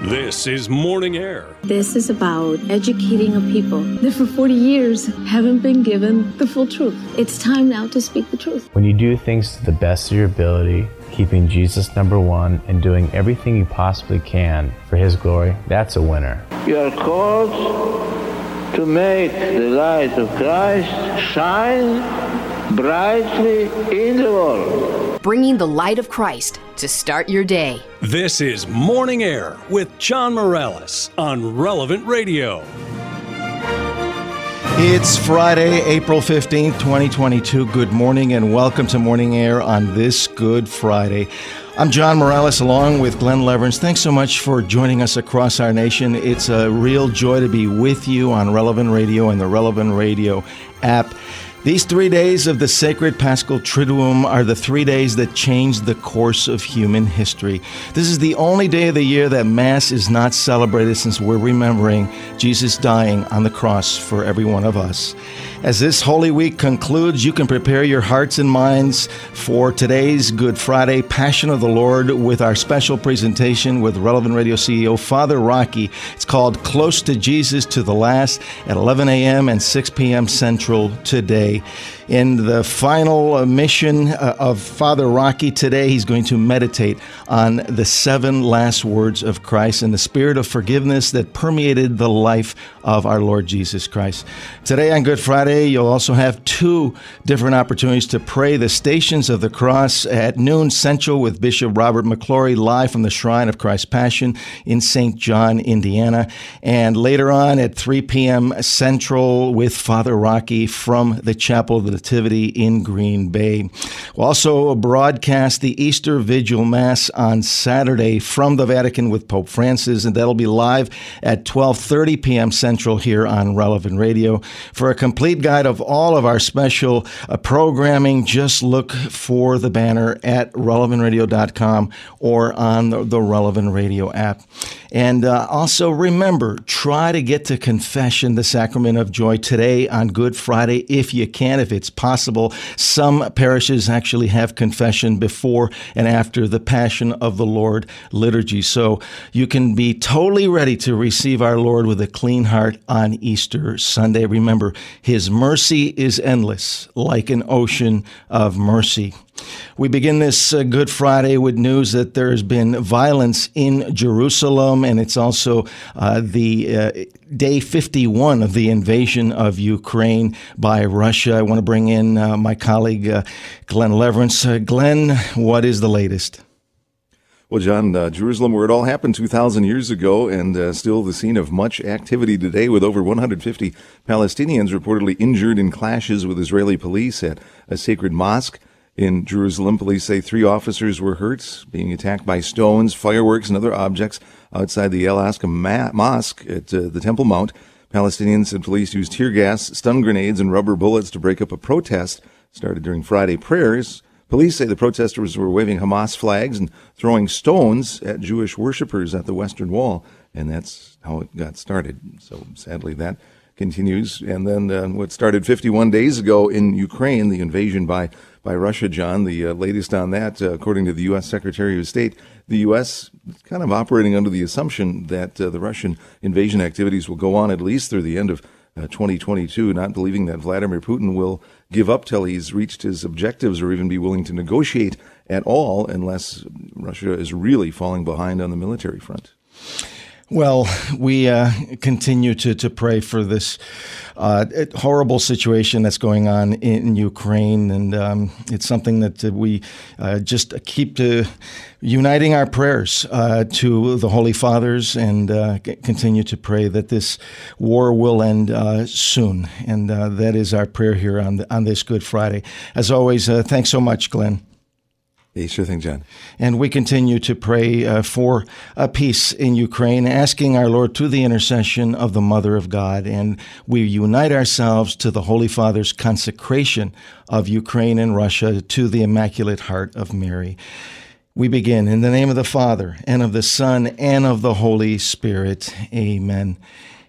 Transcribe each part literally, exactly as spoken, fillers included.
This is Morning Air. This is about educating a people that for forty years haven't been given the full truth. It's time now to speak the truth. When you do things to the best of your ability, keeping Jesus number one and doing everything you possibly can for His glory, that's a winner. You are called to make the light of Christ shine brightly in the world. Bringing the light of Christ to start your day. This is Morning Air with John Morales on Relevant Radio. It's Friday, April fifteenth, twenty twenty-two. Good morning and welcome to Morning Air on this Good Friday. I'm John Morales along with Glenn Leverance. Thanks so much for joining us across our nation. It's a real joy to be with you on Relevant Radio and the Relevant Radio app. These three days of the sacred Paschal Triduum are the three days that changed the course of human history. This is the only day of the year that Mass is not celebrated since we're remembering Jesus dying on the cross for every one of us. As this Holy Week concludes, you can prepare your hearts and minds for today's Good Friday Passion of the Lord with our special presentation with Relevant Radio C E O Father Rocky. It's called Close to Jesus to the Last at eleven a.m. and six p.m. Central today. In the final mission of Father Rocky today, he's going to meditate on the seven last words of Christ and the spirit of forgiveness that permeated the life of our Lord Jesus Christ. Today on Good Friday, you'll also have two different opportunities to pray the Stations of the Cross at noon Central with Bishop Robert McClory live from the Shrine of Christ's Passion in Saint John, Indiana. And later on at three p.m. Central with Father Rocky from the Chapel of the Nativity in Green Bay. We'll also broadcast the Easter Vigil Mass on Saturday from the Vatican with Pope Francis, and that'll be live at twelve thirty p.m. Central here on Relevant Radio. For a complete guide of all of our special uh, programming, just look for the banner at relevant radio dot com or on the, the Relevant Radio app. And uh, also remember, try to get to confession, the sacrament of joy, today on Good Friday if you can, if it's possible. Some parishes actually have confession before and after the Passion of the Lord liturgy. So you can be totally ready to receive our Lord with a clean heart on Easter Sunday. Remember, His mercy is endless, like an ocean of mercy. We begin this uh, Good Friday with news that there has been violence in Jerusalem, and it's also uh, the uh, day fifty-one of the invasion of Ukraine by Russia. I want to bring in uh, my colleague, uh, Glenn Leverance. Uh, Glenn, what is the latest? Well, John, uh, Jerusalem, where it all happened two thousand years ago, and uh, still the scene of much activity today, with over one hundred fifty Palestinians reportedly injured in clashes with Israeli police at a sacred mosque in Jerusalem. Police say three officers were hurt, being attacked by stones, fireworks, and other objects outside the El Aqsa Ma- Mosque at uh, the Temple Mount. Palestinians and police used tear gas, stun grenades, and rubber bullets to break up a protest started during Friday prayers. Police say the protesters were waving Hamas flags and throwing stones at Jewish worshippers at the Western Wall, and that's how it got started. So sadly, that continues. And then uh, what started fifty-one days ago in Ukraine, the invasion by by Russia, John, the uh, latest on that, uh, according to the U S Secretary of State, the U S is kind of operating under the assumption that uh, the Russian invasion activities will go on at least through the end of uh, twenty twenty-two, not believing that Vladimir Putin will give up till he's reached his objectives or even be willing to negotiate at all unless Russia is really falling behind on the military front. Well, we uh, continue to, to pray for this uh, horrible situation that's going on in Ukraine, and um, it's something that uh, we uh, just keep to uniting our prayers uh, to the Holy Fathers, and uh, continue to pray that this war will end uh, soon. And uh, that is our prayer here on the, on this Good Friday. As always, uh, thanks so much, Glenn. Hey, sure thing, John. And we continue to pray uh, for a peace in Ukraine, asking our Lord through the intercession of the Mother of God. And we unite ourselves to the Holy Father's consecration of Ukraine and Russia to the Immaculate Heart of Mary. We begin in the name of the Father, and of the Son, and of the Holy Spirit. Amen.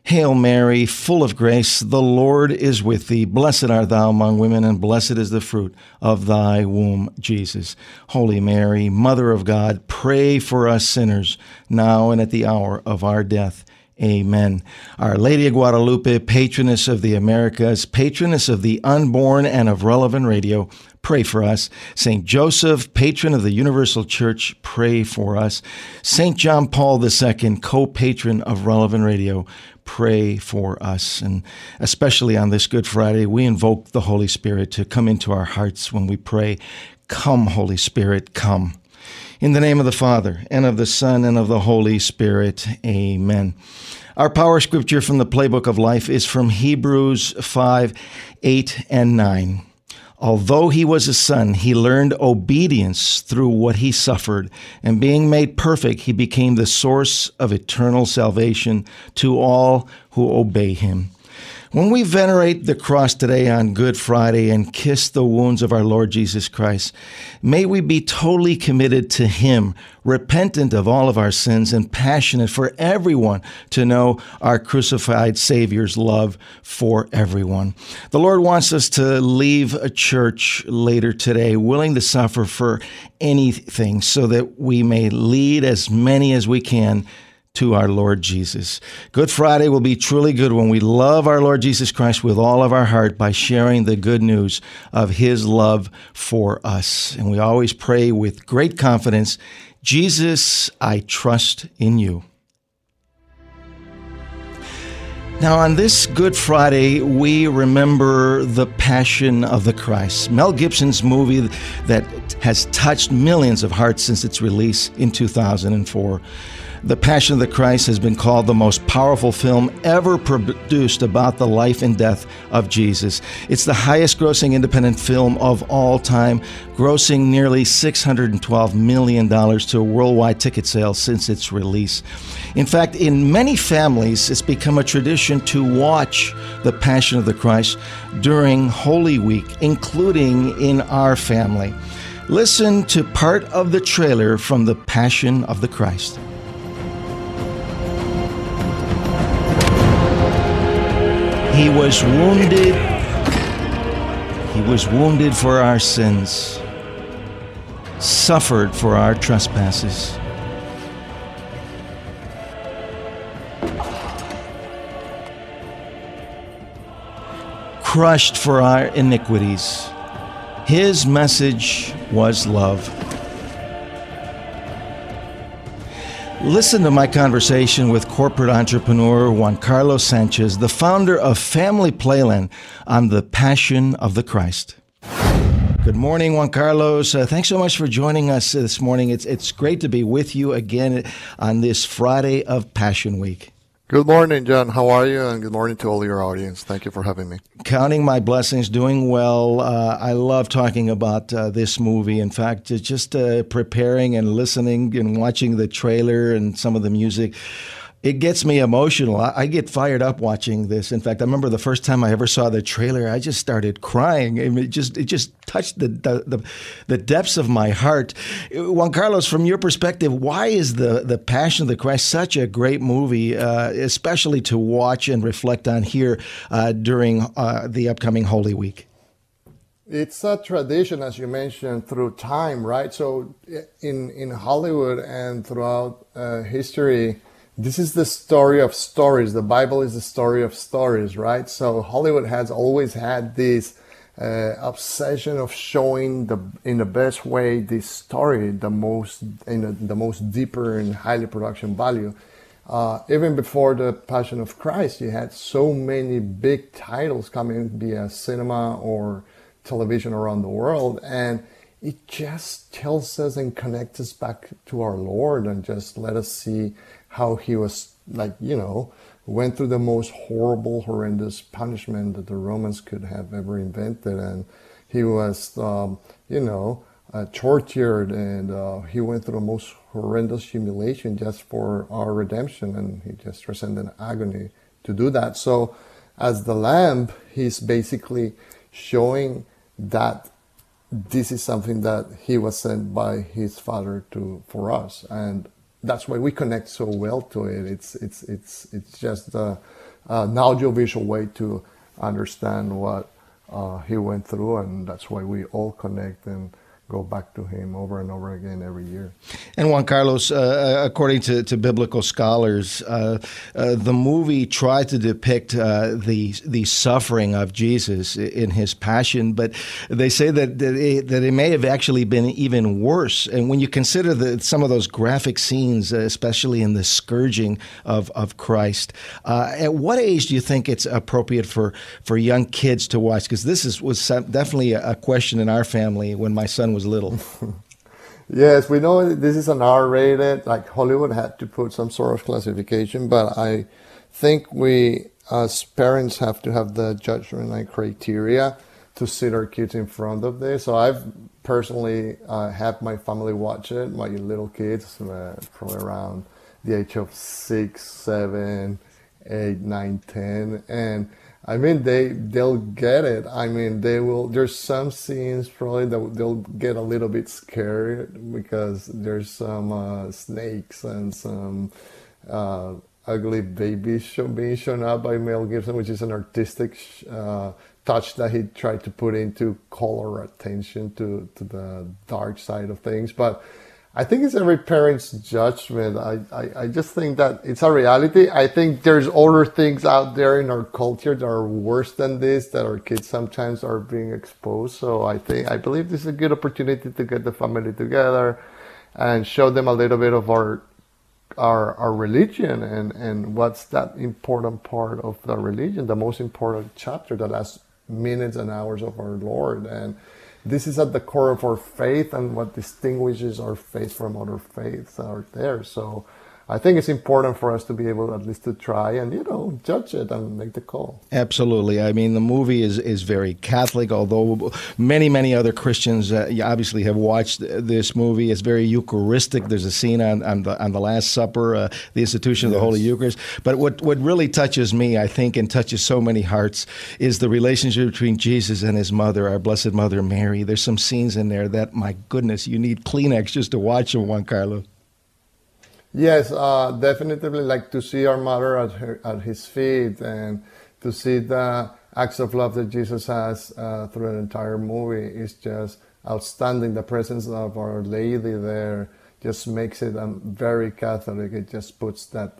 Hail Mary, full of grace, the Lord is with thee. Blessed art thou among women, and blessed is the fruit of thy womb, Jesus. Holy Mary, Mother of God, pray for us sinners, now and at the hour of our death. Amen. Our Lady of Guadalupe, patroness of the Americas, patroness of the unborn and of Relevant Radio, pray for us. Saint Joseph, patron of the Universal Church, pray for us. Saint John Paul the Second, co-patron of Relevant Radio, pray for us. And especially on this Good Friday, we invoke the Holy Spirit to come into our hearts when we pray. Come, Holy Spirit, come. In the name of the Father, and of the Son, and of the Holy Spirit. Amen. Our power scripture from the Playbook of Life is from Hebrews five, eight, and nine. Although he was a son, he learned obedience through what he suffered, and being made perfect, he became the source of eternal salvation to all who obey him. When we venerate the cross today on Good Friday and kiss the wounds of our Lord Jesus Christ, may we be totally committed to him, repentant of all of our sins, and passionate for everyone to know our crucified Savior's love for everyone. The Lord wants us to leave a church later today willing to suffer for anything so that we may lead as many as we can to our Lord Jesus. Good Friday will be truly good when we love our Lord Jesus Christ with all of our heart by sharing the good news of his love for us. And we always pray with great confidence, Jesus, I trust in you. Now, on this Good Friday, we remember the Passion of the Christ, Mel Gibson's movie that has touched millions of hearts since its release in two thousand four. The Passion of the Christ has been called the most powerful film ever produced about the life and death of Jesus. It's the highest grossing independent film of all time, grossing nearly six hundred twelve million dollars to worldwide ticket sales since its release. In fact, in many families, it's become a tradition to watch The Passion of the Christ during Holy Week, including in our family. Listen to part of the trailer from The Passion of the Christ. He was wounded. He was wounded for our sins, suffered for our trespasses. Crushed for our iniquities. His message was love. Listen to my conversation with corporate entrepreneur Juan Carlos Sanchez, the founder of Family Playland, on the Passion of the Christ. Good morning, Juan Carlos. Uh, thanks so much for joining us this morning. It's it's great to be with you again on this Friday of Passion Week. Good morning, John. How are you? And good morning to all your audience. Thank you for having me. Counting my blessings, doing well. Uh, I love talking about uh, this movie. In fact, just uh, preparing and listening and watching the trailer and some of the music, it gets me emotional. I, I get fired up watching this. In fact, I remember the first time I ever saw the trailer, I just started crying. I mean, it just it just touched the, the the the depths of my heart. Juan Carlos, from your perspective, why is the the Passion of the Christ such a great movie, uh, especially to watch and reflect on here uh, during uh, the upcoming Holy Week? It's a tradition, as you mentioned, through time, right? So in in Hollywood and throughout uh, history, this is the story of stories. The Bible is the story of stories, right? So Hollywood has always had this uh, obsession of showing the in the best way this story, the most in a, the most deeper and highly production value. Uh, even before the Passion of Christ, you had so many big titles coming via cinema or television around the world, and it just tells us and connects us back to our Lord and just let us see how he was, like, you know, went through the most horrible, horrendous punishment that the Romans could have ever invented. And he was, um, you know, uh, tortured, and uh, he went through the most horrendous humiliation just for our redemption. And he just transcended agony to do that. So as the Lamb, he's basically showing that this is something that he was sent by his Father to for us. And that's why we connect so well to it. It's it's it's it's just uh, an audiovisual way to understand what uh, he went through, and that's why we all connect and go back to him over and over again every year. And Juan Carlos, uh, according to, to biblical scholars, uh, uh, the movie tried to depict uh, the the suffering of Jesus in his passion, but they say that that it, that it may have actually been even worse. And when you consider the, some of those graphic scenes, uh, especially in the scourging of of Christ, uh, at what age do you think it's appropriate for, for young kids to watch? Because this is was definitely a question in our family when my son was little. Yes, we know this is an R rated, like Hollywood had to put some sort of classification, but I think we as parents have to have the judgment and criteria to sit our kids in front of this. So I've personally uh, had my family watch it, my little kids, uh, probably around the age of six, seven, eight, nine, ten, and I mean, they, they'll get it. I mean, they will, there's some scenes probably that they'll get a little bit scared because there's some uh, snakes and some uh, ugly babies show, being shown up by Mel Gibson, which is an artistic uh, touch that he tried to put in to call our attention to, to the dark side of things. But I think it's every parent's judgment. I, I, I just think that it's a reality. I think there's other things out there in our culture that are worse than this, that our kids sometimes are being exposed. So I think, I believe this is a good opportunity to get the family together and show them a little bit of our, our, our religion and, and what's that important part of the religion, the most important chapter, the last minutes and hours of our Lord. And this is at the core of our faith and what distinguishes our faith from other faiths that are there. So I think it's important for us to be able at least to try and, you know, judge it and make the call. Absolutely. I mean, the movie is, is very Catholic, although many, many other Christians uh, obviously have watched this movie. It's very Eucharistic. There's a scene on, on, the, on the Last Supper, uh, the institution of the yes. Holy Eucharist. But what, what really touches me, I think, and touches so many hearts is the relationship between Jesus and his mother, our Blessed Mother Mary. There's some scenes in there that, my goodness, you need Kleenex just to watch them, Juan Carlos. Yes, uh, definitely like to see our mother at her, at his feet and to see the acts of love that Jesus has uh, through the entire movie is just outstanding. The presence of Our Lady there just makes it um, very Catholic. It just puts that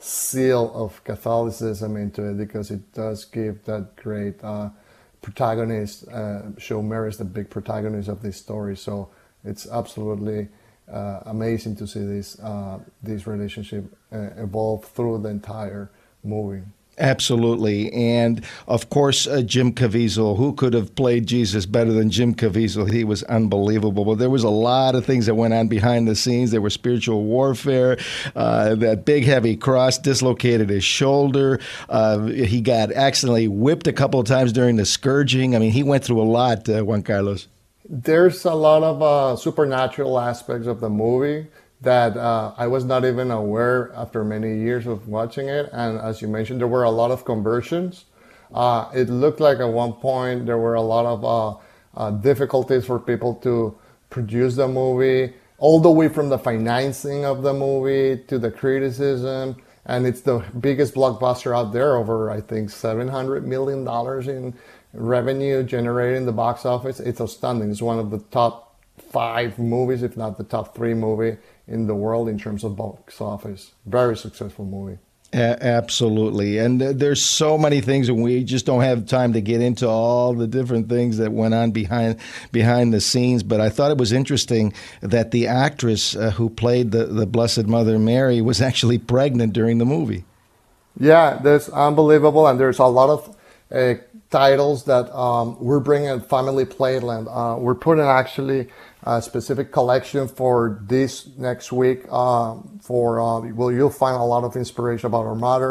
seal of Catholicism into it because it does give that great uh, protagonist, uh, show Mary as the big protagonist of this story. So it's absolutely Uh, amazing to see this uh, this relationship uh, evolve through the entire movie. Absolutely. And of course, uh, Jim Caviezel, who could have played Jesus better than Jim Caviezel? He was unbelievable. But there was a lot of things that went on behind the scenes. There was spiritual warfare. Uh, that big, heavy cross dislocated his shoulder. Uh, he got accidentally whipped a couple of times during the scourging. I mean, he went through a lot, uh, Juan Carlos. There's a lot of uh, supernatural aspects of the movie that uh, I was not even aware after many years of watching it. And as you mentioned, there were a lot of conversions. Uh, it looked like at one point there were a lot of uh, uh, difficulties for people to produce the movie, all the way from the financing of the movie to the criticism. And it's the biggest blockbuster out there, over, I think, seven hundred million dollars in revenue generated in the box office. It's outstanding. It's one of the top five movies, if not the top three movie in the world in terms of box office. Very successful movie. A- absolutely. And th- there's so many things, and we just don't have time to get into all the different things that went on behind behind the scenes. But I thought it was interesting that the actress uh, who played the, the Blessed Mother Mary was actually pregnant during the movie. Yeah, that's unbelievable. And there's a lot of uh, titles that um, we're bringing at Family Playland. Uh, we're putting actually a specific collection for this next week. Uh, for uh, well, you'll find a lot of inspiration about our mother,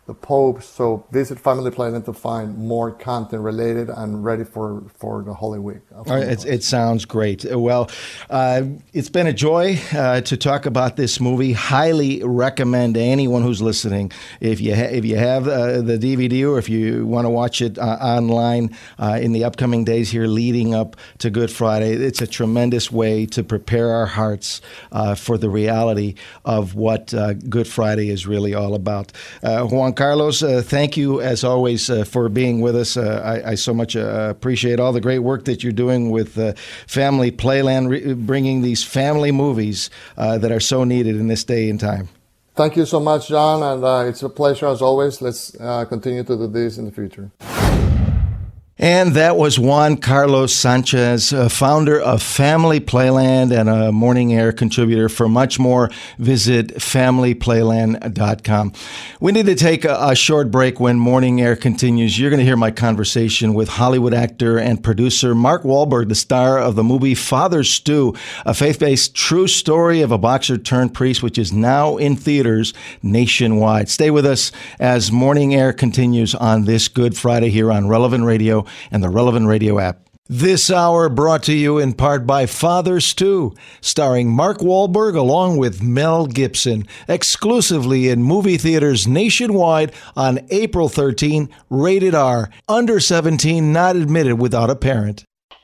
the Pope. So visit Family Playland to find more content related and ready for, for the Holy Week. Uh, it, it sounds great. Well, uh, it's been a joy uh, to talk about this movie. Highly recommend to anyone who's listening. If you ha- if you have uh, the D V D or if you want to watch it uh, online uh, in the upcoming days here leading up to Good Friday, it's a tremendous way to prepare our hearts uh, for the reality of what uh, Good Friday is really all about. Uh, Juan Carlos, uh, thank you as always uh, for being with us. Uh, I, I so much uh, appreciate all the great work that you're doing with uh, Family Playland, re- bringing these family movies uh, that are so needed in this day and time. Thank you so much, John, and uh, it's a pleasure as always. Let's uh, continue to do this in the future. And that was Juan Carlos Sanchez, uh, founder of Family Playland and a Morning Air contributor. For much more, visit family playland dot com. We need to take a, a short break. When Morning Air continues, you're going to hear my conversation with Hollywood actor and producer Mark Wahlberg, the star of the movie Father Stu, a faith-based true story of a boxer turned priest, which is now in theaters nationwide. Stay with us as Morning Air continues on this Good Friday here on Relevant Radio and the Relevant Radio app. This hour brought to you in part by Father Stu, starring Mark Wahlberg along with Mel Gibson, exclusively in movie theaters nationwide on April thirteenth, rated R, under seventeen, not admitted without a parent.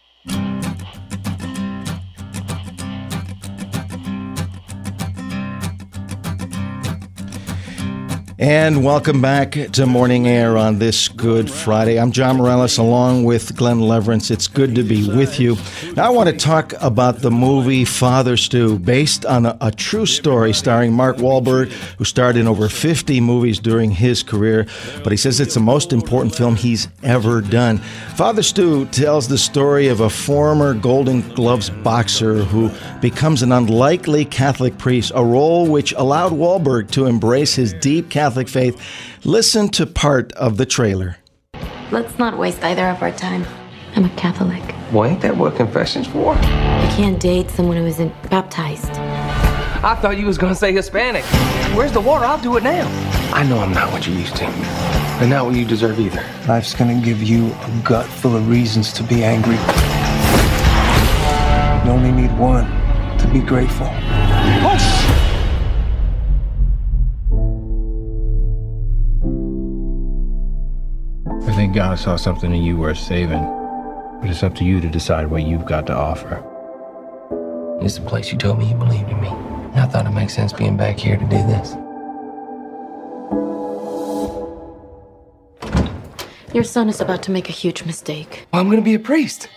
And welcome back to Morning Air on this Good Friday. I'm John Morales along with Glenn Leverance. It's good to be with you. Now I want to talk about the movie Father Stu, based on a, a true story starring Mark Wahlberg, who starred in over fifty movies during his career. But he says it's the most important film he's ever done. Father Stu tells the story of a former Golden Gloves boxer who becomes an unlikely Catholic priest, a role which allowed Wahlberg to embrace his deep Catholic Catholic faith. Listen to part of the trailer. Let's not waste either of our time. I'm a Catholic. Well, ain't that what confession's for? I can't date someone who isn't baptized. I thought you was gonna say Hispanic. Where's the water? I'll do it now. I know I'm not what you're used to, and not what you deserve either. Life's gonna give you a gut full of reasons to be angry. You only need one, to be grateful. Oh, I think God saw something in you worth saving, but it's up to you to decide what you've got to offer. It's the place you told me you believed in me. I thought it makes sense being back here to do this. Your son is about to make a huge mistake. Well, I'm gonna be a priest.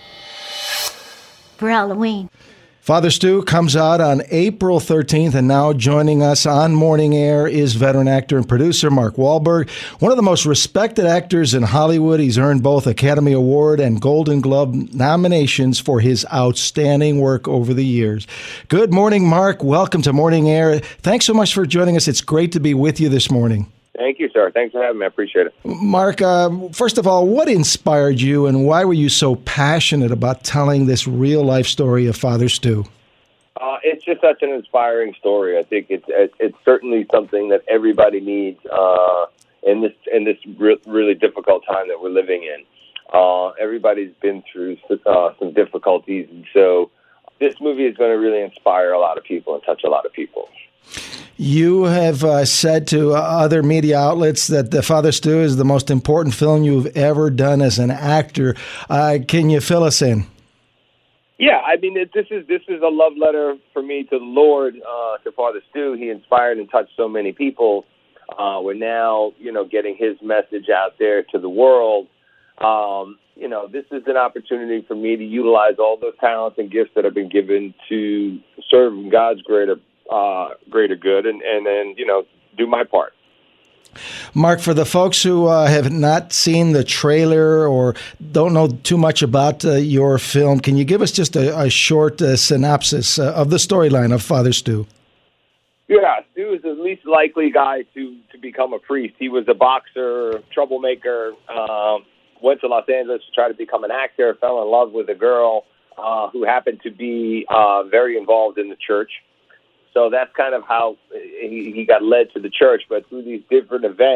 For Halloween. Father Stu comes out on April thirteenth, and now joining us on Morning Air is veteran actor and producer Mark Wahlberg, one of the most respected actors in Hollywood. He's earned both Academy Award and Golden Globe nominations for his outstanding work over the years. Good morning, Mark. Welcome to Morning Air. Thanks so much for joining us. It's great to be with you this morning. Thank you, sir. Thanks for having me. I appreciate it. Mark, uh, first of all, what inspired you and why were you so passionate about telling this real-life story of Father Stu? Uh, it's just such an inspiring story. I think it's it's certainly something that everybody needs uh, in this in this re- really difficult time that we're living in. Uh, everybody's been through uh, some difficulties, and so this movie is going to really inspire a lot of people and touch a lot of people. You have uh, said to other media outlets that The Father Stu is the most important film you've ever done as an actor. Uh, can you fill us in? Yeah, I mean, it, this is this is a love letter for me to the Lord, uh, to Father Stu. He inspired and touched so many people. Uh, we're now, you know, getting his message out there to the world. Um, you know, this is an opportunity for me to utilize all those talents and gifts that have been given to serve God's greater Uh, greater good and, and then, you know, do my part. Mark, for the folks who uh, have not seen the trailer or don't know too much about uh, your film, can you give us just a, a short uh, synopsis uh, of the storyline of Father Stu? Yeah, Stu is the least likely guy to, to become a priest. He was a boxer, troublemaker, um, went to Los Angeles to try to become an actor, fell in love with a girl uh, who happened to be uh, very involved in the church. So that's kind of how he, he got led to the church. But through these different events,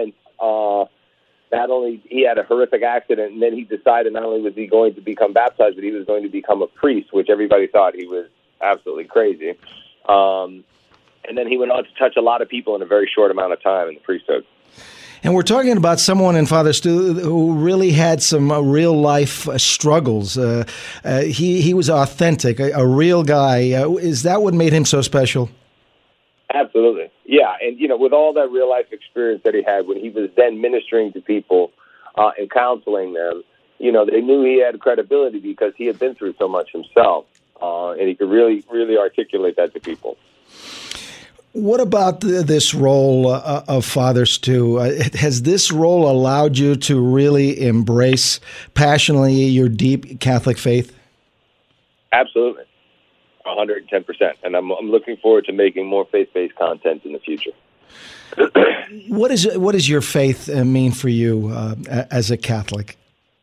uh, not only he had a horrific accident, and then he decided not only was he going to become baptized, but he was going to become a priest, which everybody thought he was absolutely crazy. Um, and then he went on to touch a lot of people in a very short amount of time in the priesthood. And we're talking about someone in Father Stu who really had some uh, real life uh, struggles. Uh, uh, he he was authentic, a, a real guy. Uh, is that what made him so special? Absolutely, yeah. And you know, with all that real life experience that he had, when he was then ministering to people uh, and counseling them, you know, they knew he had credibility because he had been through so much himself, uh, and he could really, really articulate that to people. What about the, this role uh, of Father Stu? Uh, has this role allowed you to really embrace passionately your deep Catholic faith? Absolutely, one hundred ten percent. And I'm, I'm looking forward to making more faith-based content in the future. What is what does your faith mean for you uh, as a Catholic?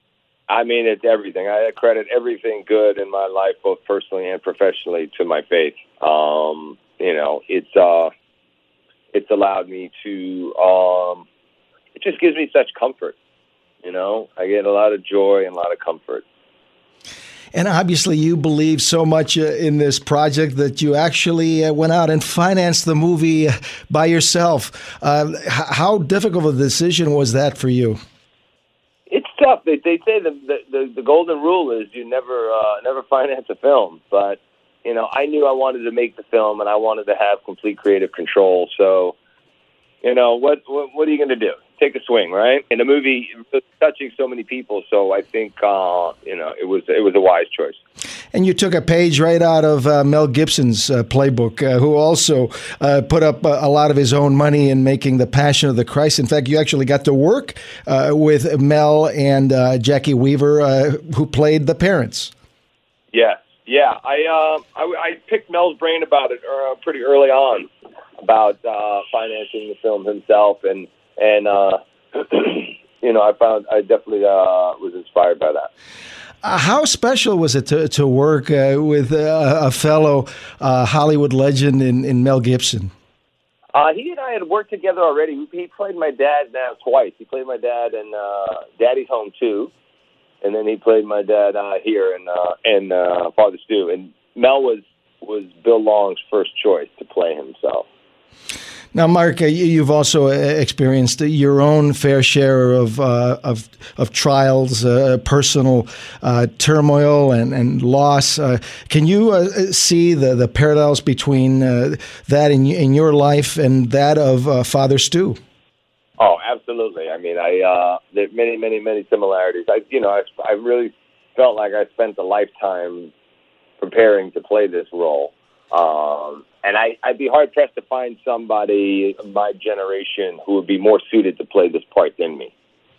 I mean, it's everything. I credit everything good in my life, both personally and professionally, to my faith. Um, You know, it's uh, it's allowed me to. Um, it just gives me such comfort. You know, I get a lot of joy and a lot of comfort. And obviously, you believe so much uh, in this project that you actually uh, went out and financed the movie uh, by yourself. Uh, h- how difficult a decision was that for you? It's tough. They they say the the, the golden rule is you never uh, never finance a film, but. You know, I knew I wanted to make the film, and I wanted to have complete creative control. So, you know, what what, what are you going to do? Take a swing, right? And the movie was touching so many people, so I think uh, you know it was it was a wise choice. And you took a page right out of uh, Mel Gibson's uh, playbook, uh, who also uh, put up a, a lot of his own money in making The Passion of the Christ. In fact, you actually got to work uh, with Mel and uh, Jackie Weaver, uh, who played the parents. Yeah. Yeah, I, uh, I I picked Mel's brain about it uh, pretty early on, about uh, financing the film himself, and and uh, you know I found I definitely uh, was inspired by that. Uh, how special was it to to work uh, with uh, a fellow uh, Hollywood legend in, in Mel Gibson? Uh, he and I had worked together already. He played my dad now twice. He played my dad in uh, Daddy's Home two. And then he played my dad uh, here in uh, in uh, Father Stu. And Mel was was Bill Long's first choice to play himself. Now, Mark, uh, you've also experienced your own fair share of uh, of, of trials, uh, personal uh, turmoil and and loss. Uh, can you uh, see the, the parallels between uh, that in in your life and that of uh, Father Stu? Oh, absolutely. I mean, I uh, there are many, many, many similarities. I, you know, I, I really felt like I spent a lifetime preparing to play this role, um, and I, I'd be hard pressed to find somebody of my generation who would be more suited to play this part than me.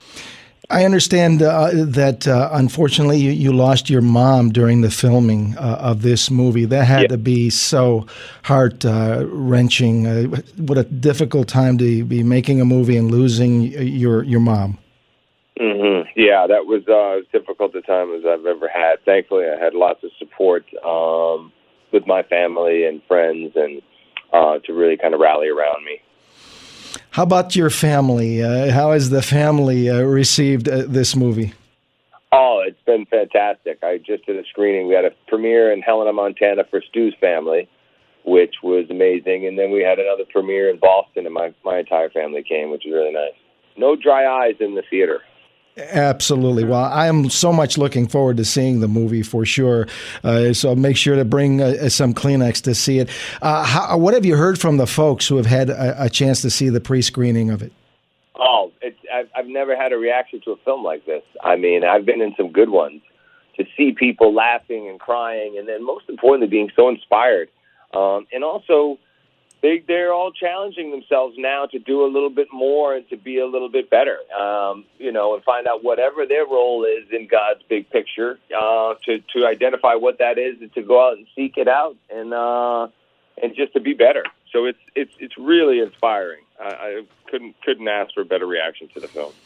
I understand uh, that, uh, unfortunately, you, you lost your mom during the filming uh, of this movie. That had yeah. to be so heart-wrenching. Uh, uh, what a difficult time to be making a movie and losing your your mom. Mm-hmm. Yeah, that was uh, as difficult a time as I've ever had. Thankfully, I had lots of support um, with my family and friends, and uh, to really kind of rally around me. How about your family? Uh, how has the family uh, received uh, this movie? Oh, it's been fantastic. I just did a screening. We had a premiere in Helena, Montana for Stu's family, which was amazing. And then we had another premiere in Boston, and my, my entire family came, which was really nice. No dry eyes in the theater. Absolutely. Well, I am so much looking forward to seeing the movie for sure. Uh, so make sure to bring uh, some Kleenex to see it. Uh, how, what have you heard from the folks who have had a, a chance to see the pre-screening of it? Oh, it's, I've, I've never had a reaction to a film like this. I mean, I've been in some good ones. To see people laughing and crying, and then most importantly, being so inspired. Um, and also, They, they're all challenging themselves now to do a little bit more and to be a little bit better, um, you know, and find out whatever their role is in God's big picture, uh, to, to identify what that is and to go out and seek it out and uh, and just to be better. So it's it's it's really inspiring. I, I couldn't couldn't ask for a better reaction to the film.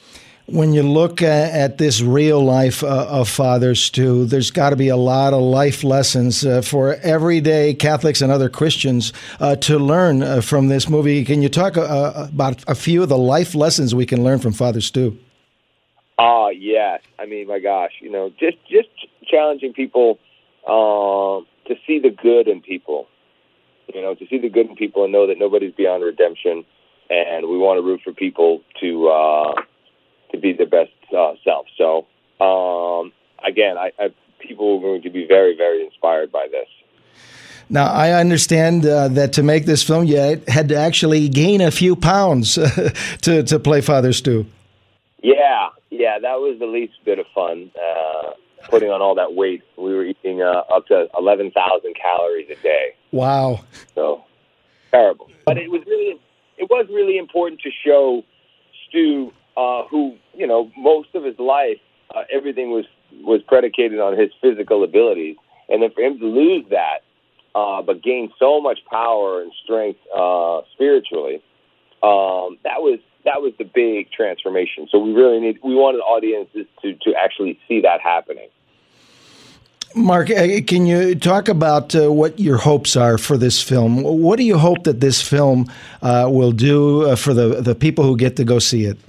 When you look at, at this real life uh, of Father Stu, there's got to be a lot of life lessons uh, for everyday Catholics and other Christians uh, to learn uh, from this movie. Can you talk uh, about a few of the life lessons we can learn from Father Stu? Oh, yes. I mean, my gosh, you know, just, just challenging people uh, to see the good in people, you know, to see the good in people and know that nobody's beyond redemption. And we want to root for people to uh, to be their best uh, self. So, um, again, I, I, people are going to be very, very inspired by this. Now, I understand uh, that to make this film, you had to actually gain a few pounds to, to play Father Stu. Yeah, yeah, that was the least bit of fun, uh, putting on all that weight. We were eating uh, up to eleven thousand calories a day. Wow. So, terrible. But it was really, it was really important to show Stu, uh, who, you know, most of his life, uh, everything was, was predicated on his physical abilities. And then for him to lose that, uh, but gain so much power and strength uh, spiritually, um, that was that was the big transformation. So we really need, we wanted audiences to, to actually see that happening. Mark, can you talk about uh, what your hopes are for this film? What do you hope that this film uh, will do uh, for the, the people who get to go see it?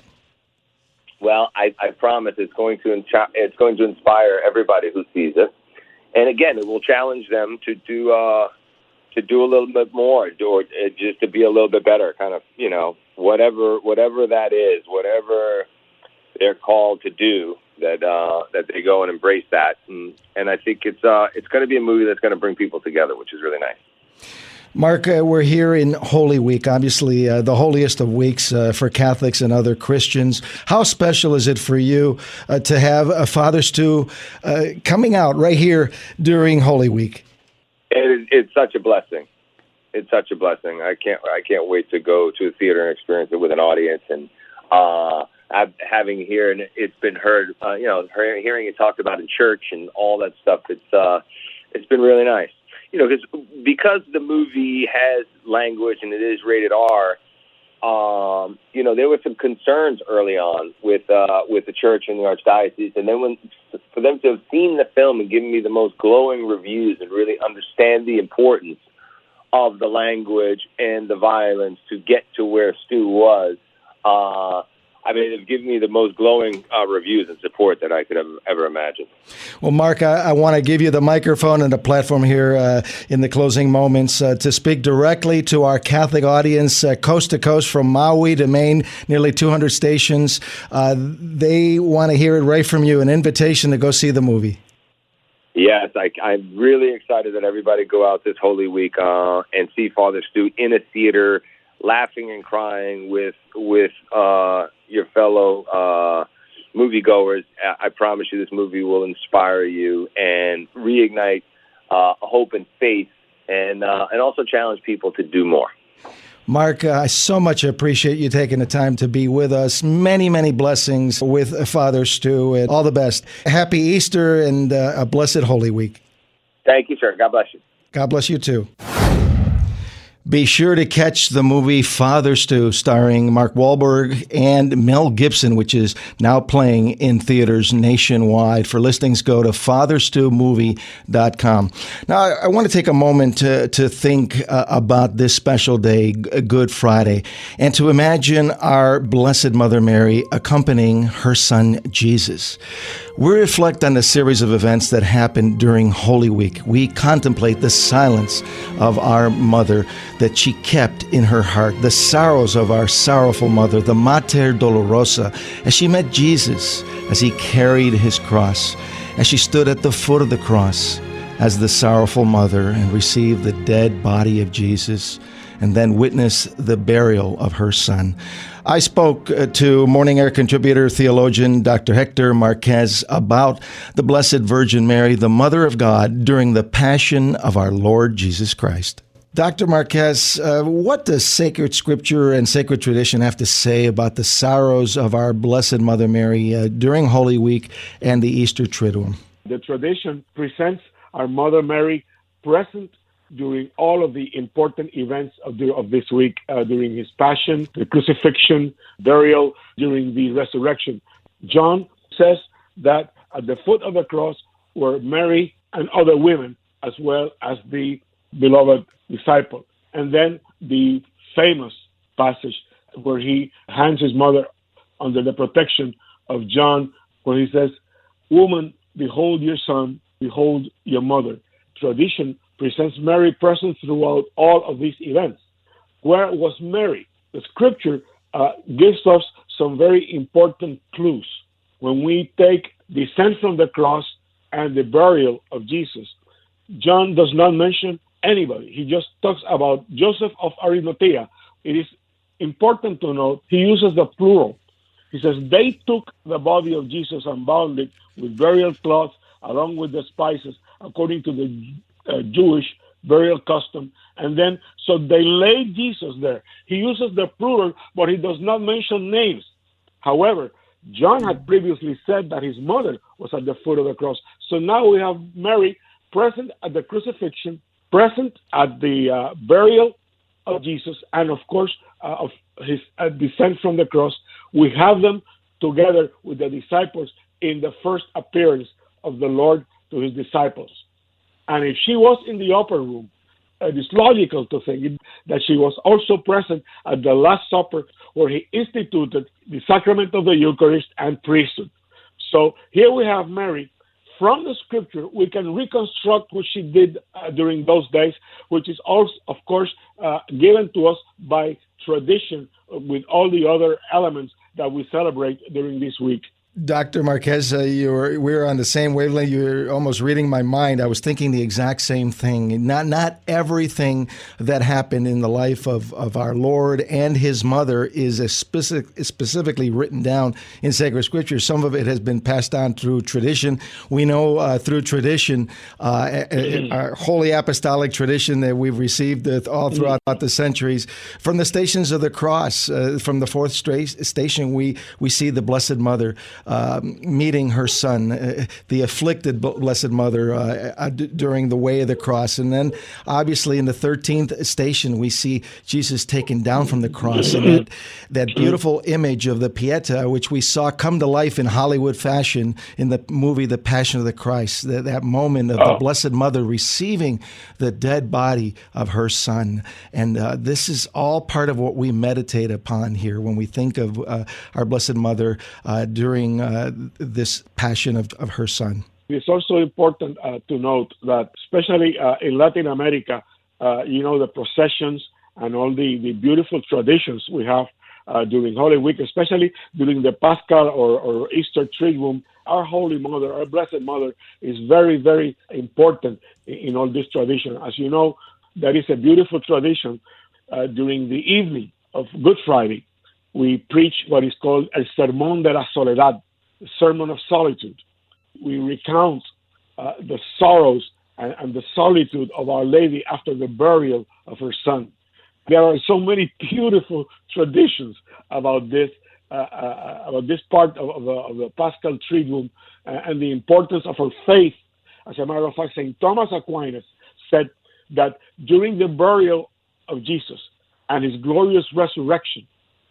Well, I, I promise it's going to it's going to inspire everybody who sees it, and again, it will challenge them to do uh, to do a little bit more, or just to be a little bit better. Kind of, you know, whatever whatever that is, whatever they're called to do, that uh, that they go and embrace that. And, and I think it's uh, it's going to be a movie that's going to bring people together, which is really nice. Mark, uh, we're here in Holy Week, obviously uh, the holiest of weeks uh, for Catholics and other Christians. How special is it for you uh, to have a Father Stu uh, coming out right here during Holy Week? It is, it's such a blessing. It's such a blessing. I can't I can't wait to go to a theater and experience it with an audience. And uh, I've, having here, and it's been heard, uh, you know, hearing it talked about in church and all that stuff. It's uh, it's been really nice. You know, because because the movie has language and it is rated R, um, you know, there were some concerns early on with uh, with the church and the archdiocese, and then when for them to have seen the film and given me the most glowing reviews and really understand the importance of the language and the violence to get to where Stu was, uh, I mean, they've given me the most glowing uh, reviews and support that I could have ever imagined. Well, Mark, I, I want to give you the microphone and the platform here uh, in the closing moments uh, to speak directly to our Catholic audience, uh, coast to coast, from Maui to Maine, nearly two hundred stations. Uh, they want to hear it right from you, an invitation to go see the movie. Yes, I, I'm really excited that everybody go out this Holy Week uh, and see Father Stu in a theater, laughing and crying with with uh, your fellow uh, moviegoers. I promise you this movie will inspire you and reignite uh, hope and faith, and uh, and also challenge people to do more. Mark, uh, I so much appreciate you taking the time to be with us. Many, many blessings with Father Stu, and all the best. Happy Easter and uh, a blessed Holy Week. Thank you, sir. God bless you. God bless you, too. Be sure to catch the movie Father Stu, starring Mark Wahlberg and Mel Gibson, which is now playing in theaters nationwide. For listings, go to father stu movie dot com. Now, I, I want to take a moment to, to think uh, about this special day, Good Friday, and to imagine our Blessed Mother Mary accompanying her son Jesus. We reflect on the series of events that happened during Holy Week. We contemplate the silence of our mother that she kept in her heart, the sorrows of our sorrowful mother, the Mater Dolorosa, as she met Jesus, as he carried his cross, as she stood at the foot of the cross as the sorrowful mother and received the dead body of Jesus, and then witnessed the burial of her son. I spoke uh, to Morning Air contributor, theologian Doctor Hector Marquez about the Blessed Virgin Mary, the Mother of God, during the Passion of our Lord Jesus Christ. Doctor Marquez, uh, what does sacred scripture and sacred tradition have to say about the sorrows of our Blessed Mother Mary uh, during Holy Week and the Easter Triduum? The tradition presents our Mother Mary present during all of the important events of, the, of this week, uh, during his passion, the crucifixion, burial, during the resurrection. John says that at the foot of the cross were Mary and other women, as well as the beloved disciple. And then the famous passage where he hands his mother under the protection of John, where he says, "Woman, behold your son, behold your mother." Tradition presents Mary present throughout all of these events. Where was Mary? The scripture uh, gives us some very important clues. When we take descent from the cross and the burial of Jesus, John does not mention anybody. He just talks about Joseph of Arimathea. It is important to note he uses the plural. He says, they took the body of Jesus and bound it with burial cloths along with the spices, according to the uh, Jewish burial custom. And then, so they laid Jesus there. He uses the plural, but he does not mention names. However, John had previously said that his mother was at the foot of the cross. So now we have Mary present at the crucifixion, present at the uh, burial of Jesus, and of course, uh, of his uh, descent from the cross. We have them together with the disciples in the first appearance of the Lord to his disciples. And if she was in the upper room, it is logical to think that she was also present at the Last Supper, where he instituted the sacrament of the Eucharist and priesthood. So here we have Mary. From the scripture, we can reconstruct what she did uh, during those days, which is also, of course, uh, given to us by tradition with all the other elements that we celebrate during this week. Doctor Marquez, uh, you were, we were on the same wavelength. You were almost reading my mind. I was thinking the exact same thing. Not not everything that happened in the life of, of our Lord and his mother is a specific, specifically written down in sacred scripture. Some of it has been passed on through tradition. We know uh, through tradition, uh, our holy apostolic tradition that we've received all throughout the centuries. From the Stations of the Cross, uh, from the fourth station, we, we see the Blessed Mother Uh, meeting her son, uh, the afflicted Blessed Mother uh, uh, d- during the way of the cross. And then obviously in the thirteenth station, we see Jesus taken down from the cross. And that, that beautiful image of the Pietà, which we saw come to life in Hollywood fashion in the movie The Passion of the Christ, that, that moment of oh. the Blessed Mother receiving the dead body of her son. And uh, this is all part of what we meditate upon here when we think of uh, our Blessed Mother uh, during Uh, this passion of, of her son. It's also important uh, to note that, especially uh, in Latin America, uh, you know, the processions and all the, the beautiful traditions we have uh, during Holy Week, especially during the Paschal or, or Easter Triduum. Our Holy Mother, our Blessed Mother, is very, very important in, in all this tradition. As you know, there is a beautiful tradition uh, during the evening of Good Friday. We preach what is called El Sermón de la Soledad, the Sermon of Solitude. We recount uh, the sorrows and, and the solitude of Our Lady after the burial of her son. There are so many beautiful traditions about this, uh, uh, about this part of, of, the, of the Paschal Triduum uh, and the importance of her faith. As a matter of fact, Saint Thomas Aquinas said that during the burial of Jesus and his glorious resurrection,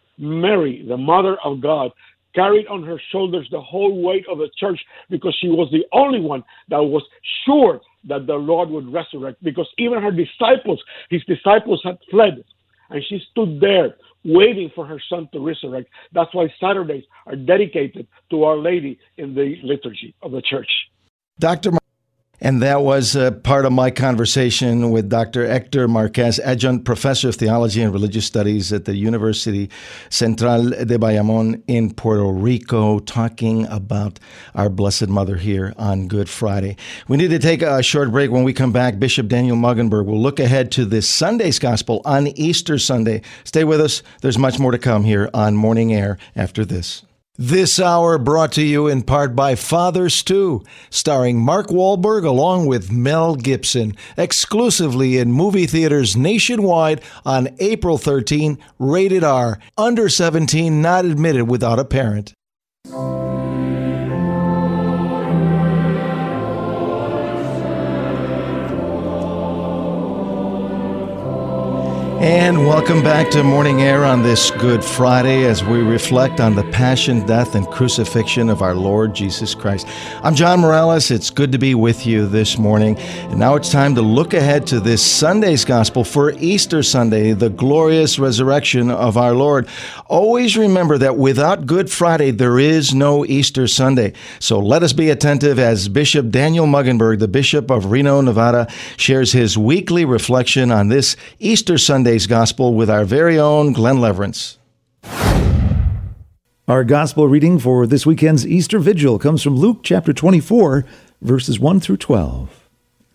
Mary, the Mother of God, carried on her shoulders the whole weight of the church, because she was the only one that was sure that the Lord would resurrect, because even her disciples, his disciples had fled, and she stood there waiting for her son to resurrect. That's why Saturdays are dedicated to Our Lady in the liturgy of the church. Doctor And that was uh, part of my conversation with Doctor Hector Marquez, adjunct professor of theology and religious studies at the University Central de Bayamón in Puerto Rico, talking about our Blessed Mother here on Good Friday. We need to take a short break. When we come back, Bishop Daniel Muggenberg will look ahead to this Sunday's Gospel on Easter Sunday. Stay with us. There's much more to come here on Morning Air after this. This hour brought to you in part by Father Stew, starring Mark Wahlberg along with Mel Gibson, exclusively in movie theaters nationwide on April thirteenth, rated R, under seventeen, not admitted without a parent. And welcome back to Morning Air on this Good Friday as we reflect on the passion, death, and crucifixion of our Lord Jesus Christ. I'm John Morales. It's good to be with you this morning. And now it's time to look ahead to this Sunday's Gospel for Easter Sunday, the glorious resurrection of our Lord. Always remember that without Good Friday, there is no Easter Sunday. So let us be attentive as Bishop Daniel Muggenberg, the Bishop of Reno, Nevada, shares his weekly reflection on this Easter Sunday Gospel with our very own Glenn Leverance. Our Gospel reading for this weekend's Easter Vigil comes from Luke chapter twenty-four, verses one through twelve.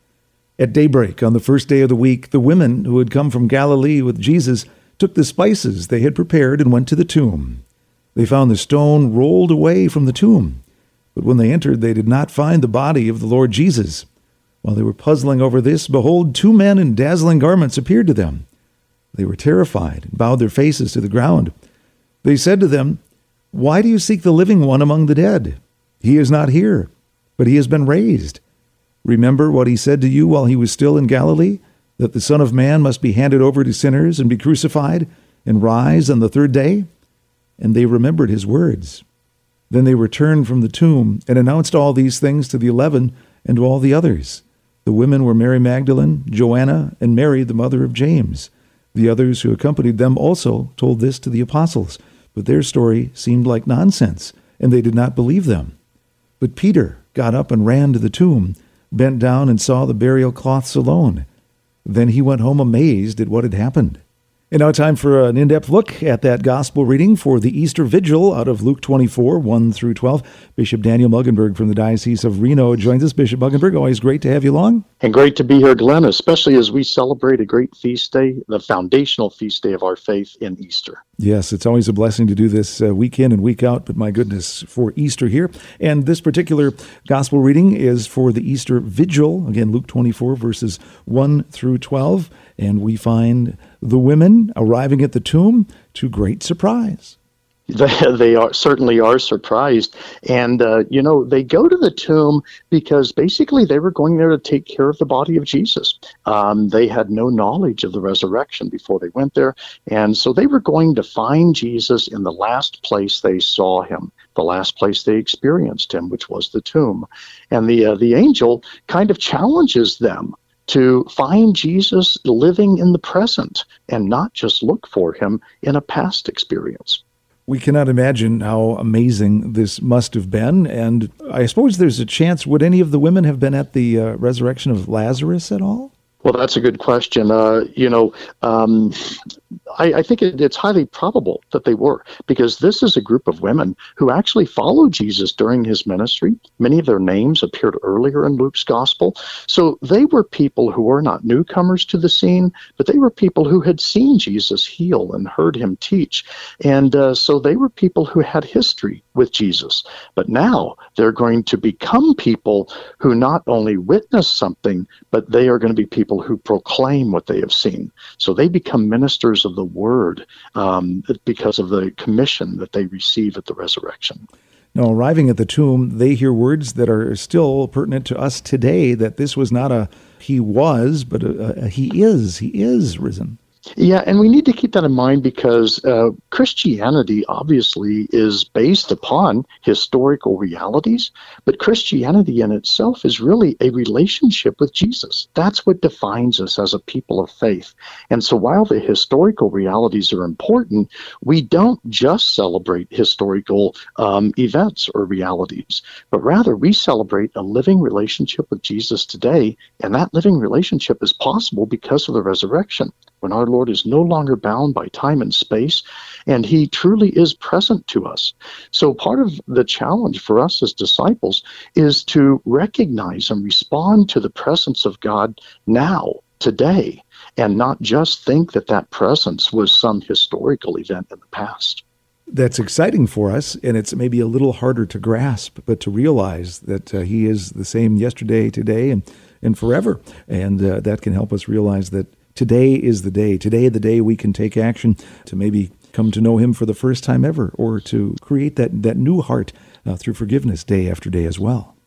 At daybreak on the first day of the week, the women who had come from Galilee with Jesus took the spices they had prepared and went to the tomb. They found the stone rolled away from the tomb, but when they entered, they did not find the body of the Lord Jesus. While they were puzzling over this, behold, two men in dazzling garments appeared to them. They were terrified and bowed their faces to the ground. They said to them, "Why do you seek the living one among the dead? He is not here, but he has been raised. Remember what he said to you while he was still in Galilee, that the Son of Man must be handed over to sinners and be crucified and rise on the third day?" And they remembered his words. Then they returned from the tomb and announced all these things to the eleven and to all the others. The women were Mary Magdalene, Joanna, and Mary, the mother of James. The others who accompanied them also told this to the apostles, but their story seemed like nonsense, and they did not believe them. But Peter got up and ran to the tomb, bent down and saw the burial cloths alone. Then he went home amazed at what had happened. And now time for an in-depth look at that gospel reading for the Easter Vigil out of Luke twenty-four, one through twelve. Bishop Daniel Muggenberg from the Diocese of Reno joins us. Bishop Muggenberg, always great to have you along. And great to be here, Glenn, especially as we celebrate a great feast day, the foundational feast day of our faith in Easter. Yes, it's always a blessing to do this uh, week in and week out, but my goodness, for Easter here. And this particular gospel reading is for the Easter Vigil, again, Luke twenty-four, verses one through twelve. And we find the women arriving at the tomb to great surprise. They, they are certainly are surprised. And, uh, you know, they go to the tomb because basically they were going there to take care of the body of Jesus. Um, they had no knowledge of the resurrection before they went there. And so they were going to find Jesus in the last place they saw him, the last place they experienced him, which was the tomb. And the uh, the angel kind of challenges them to find Jesus living in the present and not just look for him in a past experience. We cannot imagine how amazing this must have been. And I suppose there's a chance, would any of the women have been at the uh, resurrection of Lazarus at all? Well, that's a good question. Uh, you know, um, I, I think it, it's highly probable that they were, because this is a group of women who actually followed Jesus during his ministry. Many of their names appeared earlier in Luke's gospel. So they were people who were not newcomers to the scene, but they were people who had seen Jesus heal and heard him teach. And uh, so they were people who had history with Jesus. But now they're going to become people who not only witness something, but they are going to be people who proclaim what they have seen. So they become ministers of the word um, because of the commission that they receive at the resurrection. Now, arriving at the tomb, they hear words that are still pertinent to us today, that this was not a he was, but a, a he is. He is risen. Yeah, and we need to keep that in mind because uh, Christianity obviously is based upon historical realities, but Christianity in itself is really a relationship with Jesus. That's what defines us as a people of faith. And so while the historical realities are important, we don't just celebrate historical um, events or realities, but rather we celebrate a living relationship with Jesus today, and that living relationship is possible because of the resurrection, when our Lord is no longer bound by time and space, and he truly is present to us. So part of the challenge for us as disciples is to recognize and respond to the presence of God now, today, and not just think that that presence was some historical event in the past. That's exciting for us, and it's maybe a little harder to grasp, but to realize that uh, he is the same yesterday, today, and, and forever. And uh, that can help us realize that today is the day. Today, the day we can take action to maybe come to know him for the first time ever, or to create that, that new heart uh, through forgiveness day after day as well.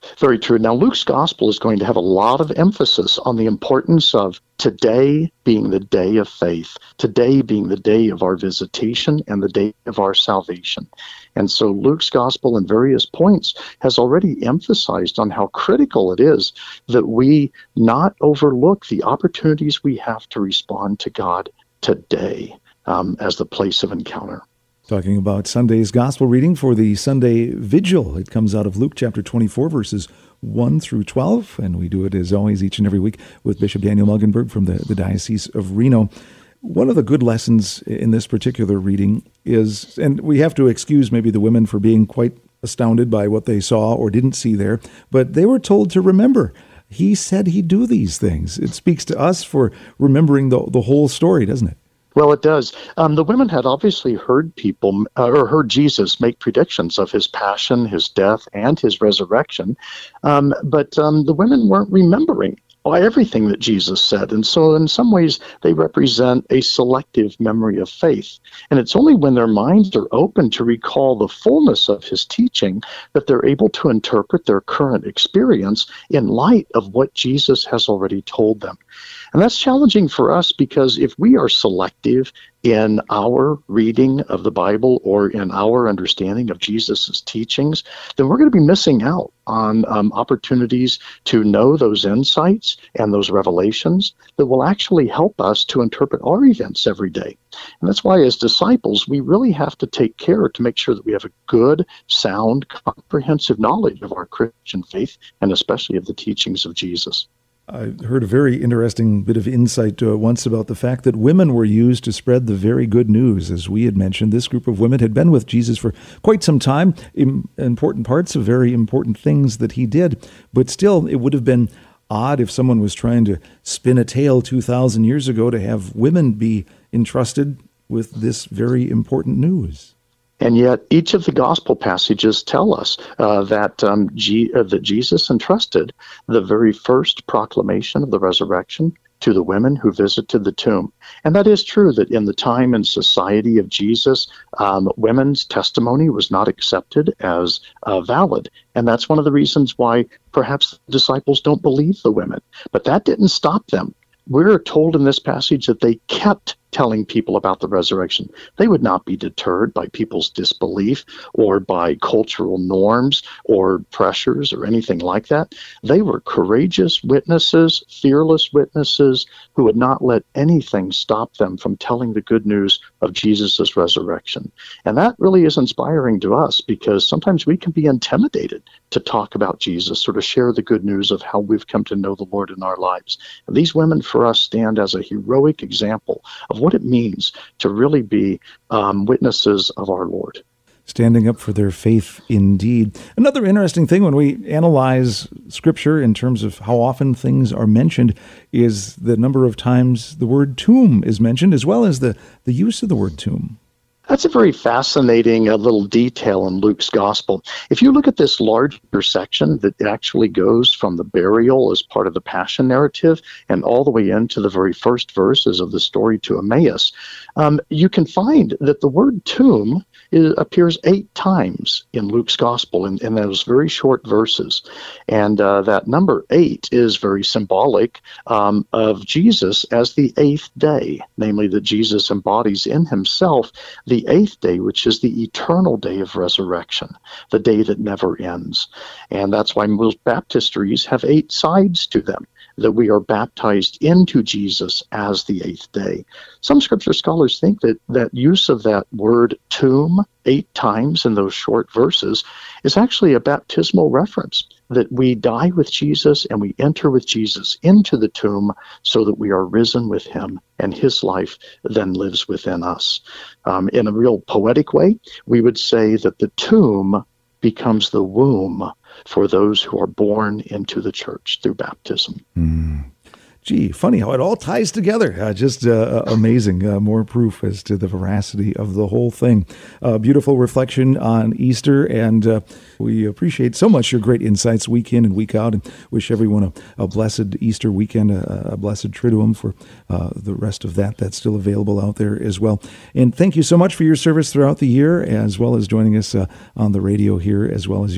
Very true. Now, Luke's gospel is going to have a lot of emphasis on the importance of today being the day of faith, today being the day of our visitation and the day of our salvation. And so Luke's gospel in various points has already emphasized on how critical it is that we not overlook the opportunities we have to respond to God today um, as the place of encounter. Talking about Sunday's gospel reading for the Sunday Vigil. It comes out of Luke chapter twenty-four, verses one through twelve, and we do it as always each and every week with Bishop Daniel Muggenberg from the, the Diocese of Reno. One of the good lessons in this particular reading is, and we have to excuse maybe the women for being quite astounded by what they saw or didn't see there, but they were told to remember. He said he'd do these things. It speaks to us for remembering the, the whole story, doesn't it? Well, it does. Um, the women had obviously heard people uh, or heard Jesus make predictions of his passion, his death, and his resurrection. Um, but um, the women weren't remembering everything that Jesus said. And so in some ways, they represent a selective memory of faith. And it's only when their minds are open to recall the fullness of his teaching that they're able to interpret their current experience in light of what Jesus has already told them. And that's challenging for us because if we are selective in our reading of the Bible or in our understanding of Jesus' teachings, then we're going to be missing out on um, opportunities to know those insights and those revelations that will actually help us to interpret our events every day. And that's why as disciples, we really have to take care to make sure that we have a good, sound, comprehensive knowledge of our Christian faith and especially of the teachings of Jesus. I heard a very interesting bit of insight uh, once about the fact that women were used to spread the very good news. As we had mentioned, this group of women had been with Jesus for quite some time, in important parts of very important things that he did. But still, it would have been odd if someone was trying to spin a tale two thousand years ago to have women be entrusted with this very important news. And yet, each of the gospel passages tell us uh, that um, G- uh, that Jesus entrusted the very first proclamation of the resurrection to the women who visited the tomb. And that is true that in the time and society of Jesus, um, women's testimony was not accepted as uh, valid. And that's one of the reasons why perhaps the disciples don't believe the women. But that didn't stop them. We're told in this passage that they kept telling people about the resurrection. They would not be deterred by people's disbelief or by cultural norms or pressures or anything like that. They were courageous witnesses, fearless witnesses who would not let anything stop them from telling the good news of Jesus' resurrection. And that really is inspiring to us because sometimes we can be intimidated to talk about Jesus or to share the good news of how we've come to know the Lord in our lives. And these women for us stand as a heroic example of what it means to really be um, witnesses of our Lord. Standing up for their faith indeed. Another interesting thing when we analyze Scripture in terms of how often things are mentioned is the number of times the word tomb is mentioned, as well as the, the use of the word tomb. That's a very fascinating uh, little detail in Luke's gospel. If you look at this larger section that actually goes from the burial as part of the Passion narrative and all the way into the very first verses of the story to Emmaus, um, you can find that the word tomb is, appears eight times in Luke's gospel in, in those very short verses. And uh, that number eight is very symbolic um, of Jesus as the eighth day, namely that Jesus embodies in himself the the eighth day, which is the eternal day of resurrection, the day that never ends. And that's why most baptistries have eight sides to them, that we are baptized into Jesus as the eighth day. Some scripture scholars think that that use of that word tomb eight times in those short verses is actually a baptismal reference, that we die with Jesus and we enter with Jesus into the tomb so that we are risen with him and his life then lives within us. Um, in a real poetic way, we would say that the tomb becomes the womb for those who are born into the church through baptism. Mm. Gee, funny how it all ties together. Uh, just uh, amazing. Uh, more proof as to the veracity of the whole thing. Uh, beautiful reflection on Easter, and uh, we appreciate so much your great insights week in and week out, and wish everyone a, a blessed Easter weekend, a, a blessed Triduum for uh, the rest of that that's still available out there as well. And thank you so much for your service throughout the year, as well as joining us uh, on the radio here, as well as your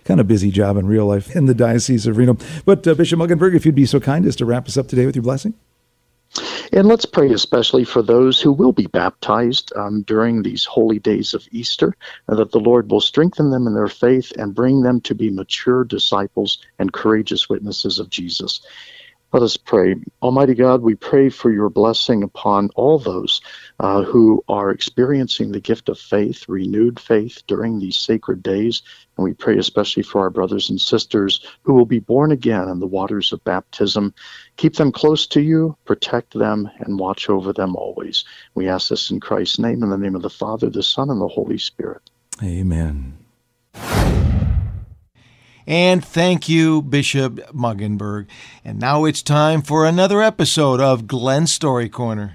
kind of busy job in real life in the Diocese of Reno. But uh, Bishop Muggenberg, if you'd be so kind as to wrap us up today with your blessing. And let's pray especially for those who will be baptized um, during these holy days of Easter, and that the Lord will strengthen them in their faith and bring them to be mature disciples and courageous witnesses of Jesus. Let us pray. Almighty God, we pray for your blessing upon all those uh, who are experiencing the gift of faith, renewed faith during these sacred days. And we pray especially for our brothers and sisters who will be born again in the waters of baptism. Keep them close to you, protect them, and watch over them always. We ask this in Christ's name, in the name of the Father, the Son, and the Holy Spirit. Amen. And thank you, Bishop Muggenberg. And now it's time for another episode of Glenn's Story Corner.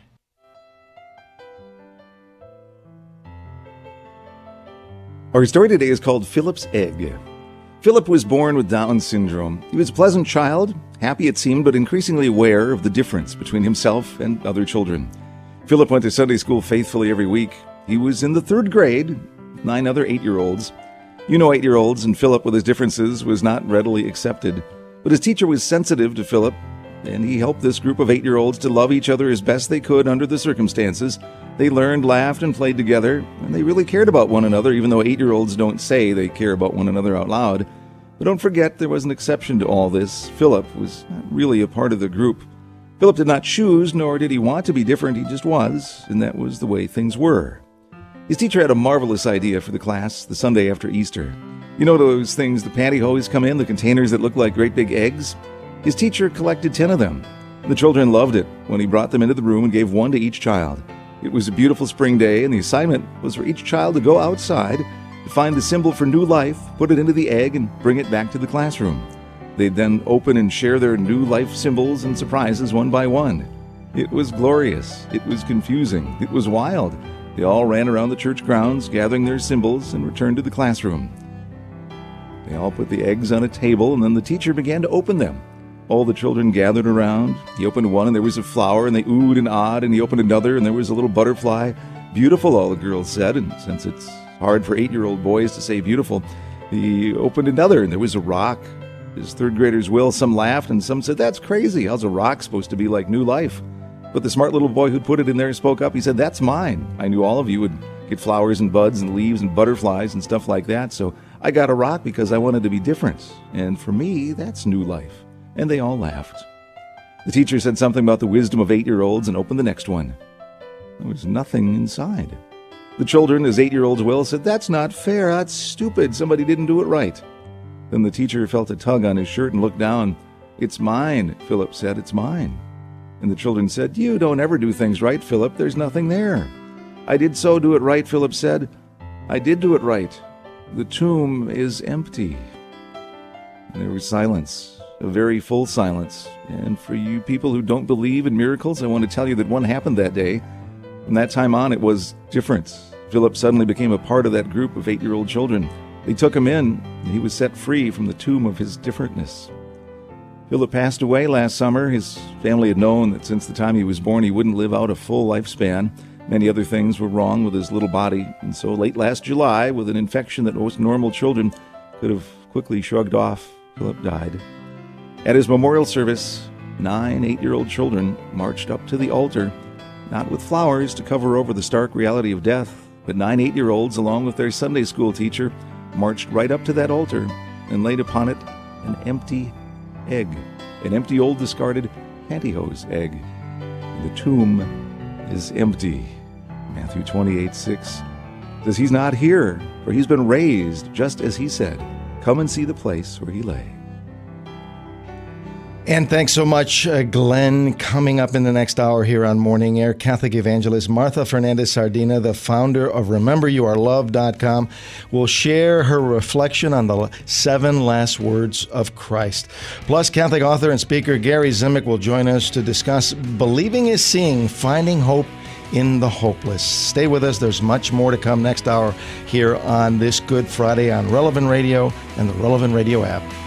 Our story today is called Philip's Egg. Philip was born with Down syndrome. He was a pleasant child, happy it seemed, but increasingly aware of the difference between himself and other children. Philip went to Sunday school faithfully every week. He was in the third grade, nine other eight-year-olds. You know eight-year-olds, and Philip, with his differences, was not readily accepted. But his teacher was sensitive to Philip, and he helped this group of eight-year-olds to love each other as best they could under the circumstances. They learned, laughed, and played together, and they really cared about one another, even though eight-year-olds don't say they care about one another out loud. But don't forget, there was an exception to all this. Philip was not really a part of the group. Philip did not choose, nor did he want to be different. He just was, and that was the way things were. His teacher had a marvelous idea for the class the Sunday after Easter. You know those things the pantyhose come in, the containers that look like great big eggs? His teacher collected ten of them. The children loved it when he brought them into the room and gave one to each child. It was a beautiful spring day, and the assignment was for each child to go outside to find the symbol for new life, put it into the egg, and bring it back to the classroom. They'd then open and share their new life symbols and surprises one by one. It was glorious. It was confusing. It was wild. They all ran around the church grounds, gathering their symbols, and returned to the classroom. They all put the eggs on a table, and then the teacher began to open them. All the children gathered around. He opened one, and there was a flower, and they oohed and awed, and he opened another, and there was a little butterfly. Beautiful, all the girls said, and since it's hard for eight-year-old boys to say beautiful, he opened another, and there was a rock. His third graders will, some laughed, and some said, "That's crazy. How's a rock supposed to be like new life?" But the smart little boy who put it in there spoke up. He said, "That's mine. I knew all of you would get flowers and buds and leaves and butterflies and stuff like that, so I got a rock because I wanted to be different. And for me, that's new life." And they all laughed. The teacher said something about the wisdom of eight-year-olds and opened the next one. There was nothing inside. The children, as eight-year-olds will, said, "That's not fair. That's stupid. Somebody didn't do it right." Then the teacher felt a tug on his shirt and looked down. "It's mine," Philip said. "It's mine." And the children said, "You don't ever do things right, Philip. There's nothing there." "I did so do it right," Philip said. "I did do it right. The tomb is empty." And there was silence, a very full silence. And for you people who don't believe in miracles, I want to tell you that one happened that day. From that time on, it was different. Philip suddenly became a part of that group of eight-year-old children. They took him in, and he was set free from the tomb of his differentness. Philip passed away last summer. His family had known that since the time he was born, he wouldn't live out a full lifespan. Many other things were wrong with his little body. And so late last July, with an infection that most normal children could have quickly shrugged off, Philip died. At his memorial service, nine eight-year-old children marched up to the altar, not with flowers to cover over the stark reality of death, but nine eight-year-olds, along with their Sunday school teacher, marched right up to that altar and laid upon it an empty egg, an empty old discarded pantyhose egg. The tomb is empty. Matthew twenty-eight six says, "He's not here, for he's been raised, just as he said. Come and see the place where he lay." And thanks so much, uh, Glenn. Coming up in the next hour here on Morning Air, Catholic evangelist Martha Fernandez-Sardina, the founder of remember you are loved dot com, will share her reflection on the seven last words of Christ. Plus, Catholic author and speaker Gary Zimak will join us to discuss Believing is Seeing, Finding Hope in the Hopeless. Stay with us. There's much more to come next hour here on this Good Friday on Relevant Radio and the Relevant Radio app.